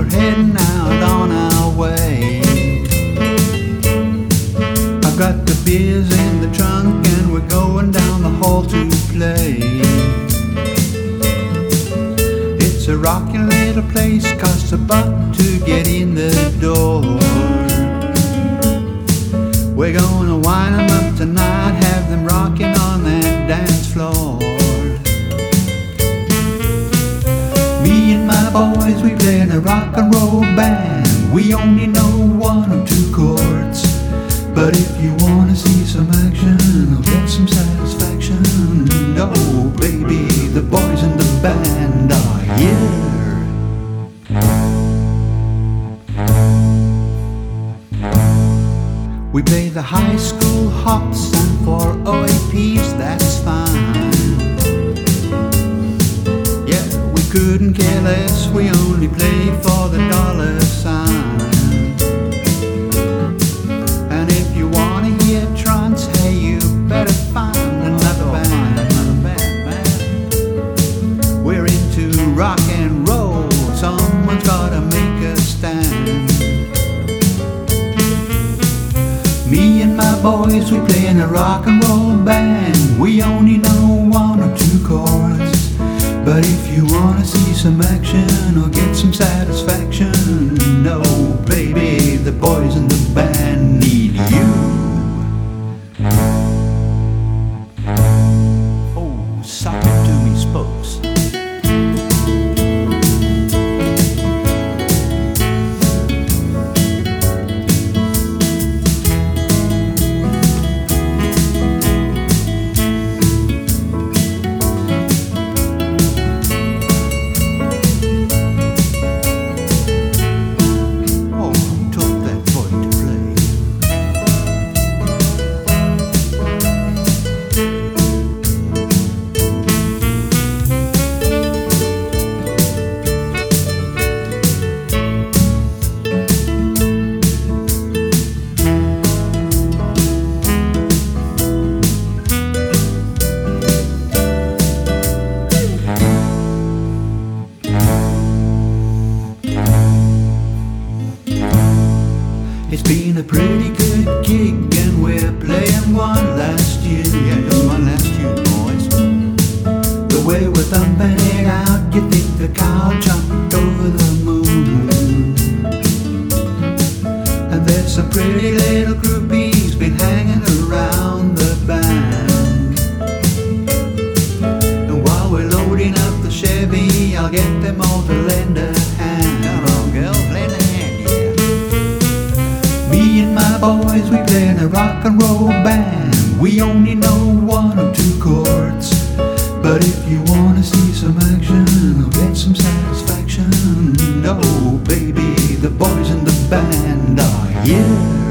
we're heading out on our way. I've got the beers in the trunk and we're going down the hall to play. It's a rocking little place, costs $1 to get in the door. We're gonna wind them up tonight, have them rocking on that dance floor. Me and my boys, we play in a rock and roll band. We only know 1 or 2 chords, but if you wanna see some action or get some satisfaction, oh baby, the boys in the band are here. We play the high school hops and for OAPs, that's fine. Yeah, we couldn't care less, we only play for the $sign. And if you wanna hear trance, hey, you better find another band. We're into rock and roll, someone's gotta make a stand. Me and my boys, we play in a rock and roll band. We only know 1 or 2 chords, but if you wanna see some action or get some satisfaction, no, baby, the boys in the band need you. Oh, suck it to me, spokes. It's been a pretty good gig and we're playing one last year. Yeah, just one last year, boys. The way we're thumping it out, you think the cow jumped over the moon. And there's some pretty little groupies been hanging around the band. And while we're loading up the Chevy, I'll get them all to lend a hand. Come on, girls, lend a hand. Me and my boys, we play in a rock and roll band. We only know 1 or 2 chords, but if you wanna see some action or get some satisfaction, no, baby, the boys in the band are here.